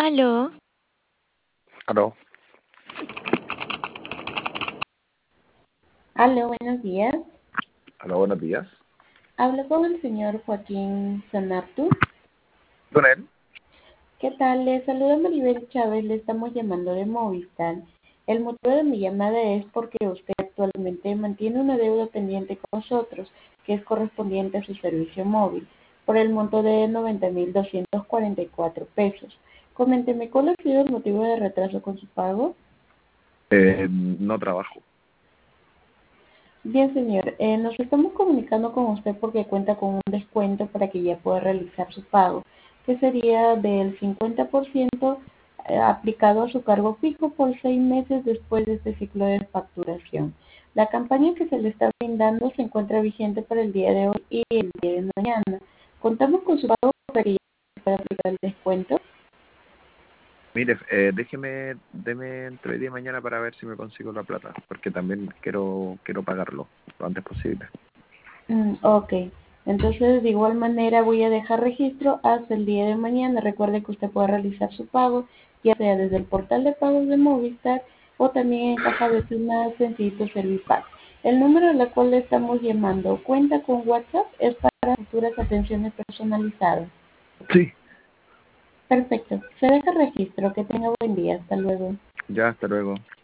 Aló, Aló, Aló, buenos días. aló, buenos días. Hablo con el señor Joaquín Sanartu. ¿Con él? ¿Qué tal? Le saluda Maribel Chávez, le estamos llamando de Movistar. El motivo de mi llamada es porque usted actualmente mantiene una deuda pendiente con nosotros, que es correspondiente a su servicio móvil, por el monto de 90.244 pesos. Coménteme, ¿cuál ha sido el motivo de retraso con su pago? No trabajo. Bien, señor, nos estamos comunicando con usted porque cuenta con un descuento para que ya pueda realizar su pago, que sería del 50% aplicado a su cargo fijo por 6 meses después de este ciclo de facturación. La campaña que se le está brindando se encuentra vigente para el día de hoy y el día de mañana. Contamos con su pago para que ya pueda aplicar el descuento. Mire, deme entre hoy día y mañana para ver si me consigo la plata, porque también quiero pagarlo lo antes posible. Ok, entonces de igual manera voy a dejar registro hasta el día de mañana. Recuerde que usted puede realizar su pago, ya sea desde el portal de pagos de Movistar o también en Caja Vecinal Sencillito Servipago. El número al cual le estamos llamando cuenta con WhatsApp, es para futuras atenciones personalizadas. Sí. Perfecto, se deja registro. Que tenga buen día. Hasta luego. Ya, hasta luego.